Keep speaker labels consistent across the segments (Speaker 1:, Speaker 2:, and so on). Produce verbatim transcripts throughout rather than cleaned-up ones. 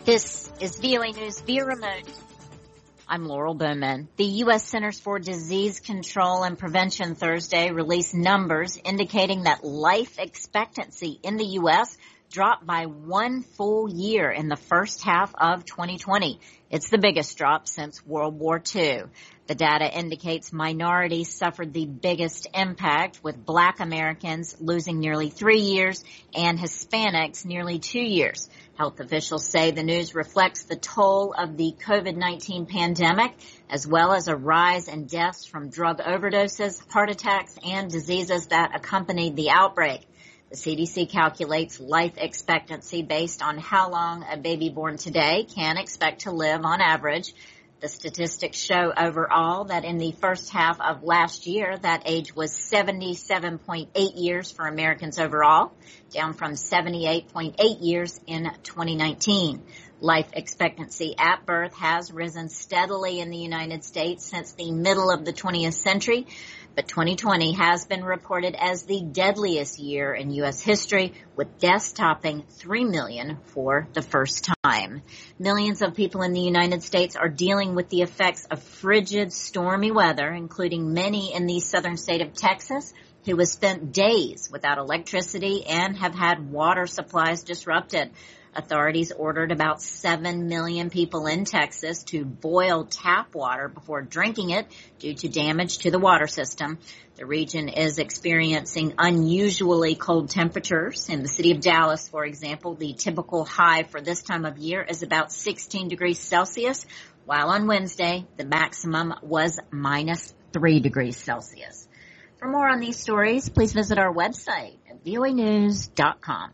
Speaker 1: This is V O A News via remote. I'm Laurel Bowman. The U S Centers for Disease Control and Prevention Thursday released numbers indicating that life expectancy in the U S dropped by one full year in the first half of twenty twenty. It's the biggest drop since World War Two. The data indicates minorities suffered the biggest impact, with Black Americans losing nearly three years and Hispanics nearly two years. Health officials say the news reflects the toll of the COVID nineteen pandemic, as well as a rise in deaths from drug overdoses, heart attacks, and diseases that accompanied the outbreak. The C D C calculates life expectancy based on how long a baby born today can expect to live on average. The statistics show overall that in the first half of last year, that age was seventy-seven point eight years for Americans overall, down from seventy-eight point eight years in twenty nineteen. Life expectancy at birth has risen steadily in the United States since the middle of the twentieth century, but twenty twenty has been reported as the deadliest year in U S history, with deaths topping three million for the first time. Millions of people in the United States are dealing with the effects of frigid, stormy weather, including many in the southern state of Texas, who has spent days without electricity and have had water supplies disrupted. Authorities ordered about seven million people in Texas to boil tap water before drinking it due to damage to the water system. The region is experiencing unusually cold temperatures. In the city of Dallas, for example, the typical high for this time of year is about sixteen degrees Celsius, while on Wednesday, the maximum was minus three degrees Celsius. For more on these stories, please visit our website at V O A news dot com.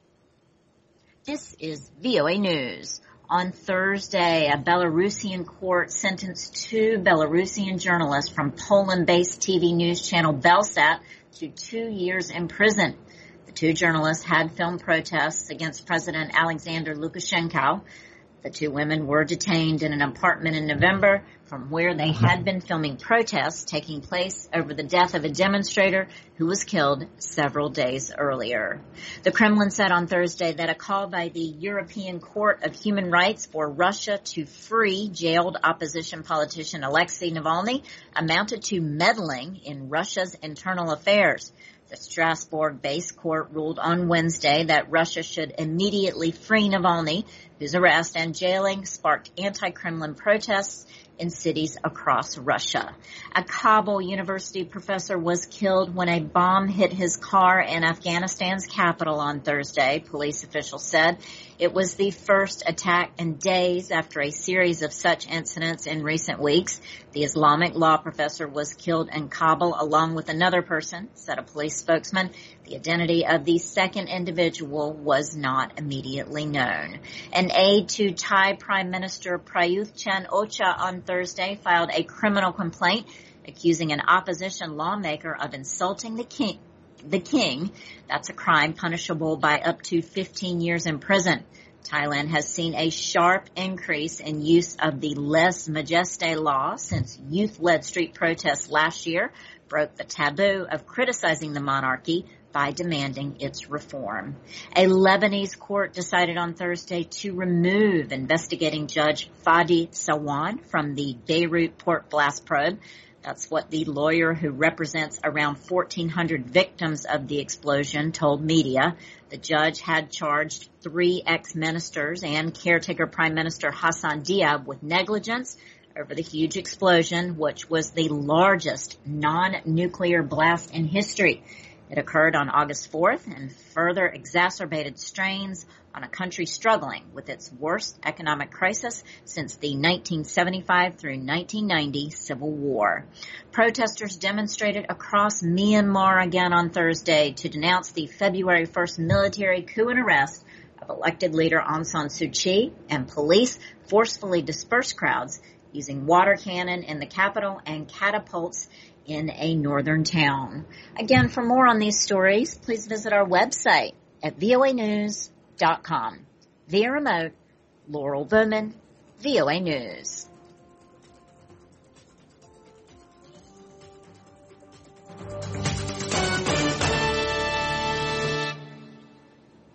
Speaker 1: This is V O A News. On Thursday, a Belarusian court sentenced two Belarusian journalists from Poland-based T V news channel Belsat to two years in prison. The two journalists had filmed protests against President Alexander Lukashenko. The two women were detained in an apartment in November from where they had been filming protests taking place over the death of a demonstrator who was killed several days earlier. The Kremlin said on Thursday that a call by the European Court of Human Rights for Russia to free jailed opposition politician Alexei Navalny amounted to meddling in Russia's internal affairs. The Strasbourg-based court ruled on Wednesday that Russia should immediately free Navalny, whose arrest and jailing sparked anti-Kremlin protests in cities across Russia. A Kabul University professor was killed when a bomb hit his car in Afghanistan's capital on Thursday, police officials said. It was the first attack in days after a series of such incidents in recent weeks. The Islamic law professor was killed in Kabul along with another person, said a police spokesman. The identity of the second individual was not immediately known. An aide to Thai Prime Minister Prayuth Chan-o-cha on Thursday filed a criminal complaint accusing an opposition lawmaker of insulting the king. The king. That's a crime punishable by up to fifteen years in prison. Thailand has seen a sharp increase in use of the lèse majesté law since youth-led street protests last year broke the taboo of criticizing the monarchy by demanding its reform. A Lebanese court decided on Thursday to remove investigating Judge Fadi Sawan from the Beirut port blast probe. That's what the lawyer who represents around fourteen hundred victims of the explosion told media. The judge had charged three ex-ministers and caretaker Prime Minister Hassan Diab with negligence over the huge explosion, which was the largest non-nuclear blast in history. It occurred on August fourth and further exacerbated strains on a country struggling with its worst economic crisis since the nineteen seventy-five through nineteen ninety Civil War. Protesters demonstrated across Myanmar again on Thursday to denounce the February first military coup and arrest of elected leader Aung San Suu Kyi, and police forcefully dispersed crowds using water cannon in the capital and catapults in a northern town. Again, for more on these stories, please visit our website at V O A news dot com. Via remote, Laurel Bowman, V O A News.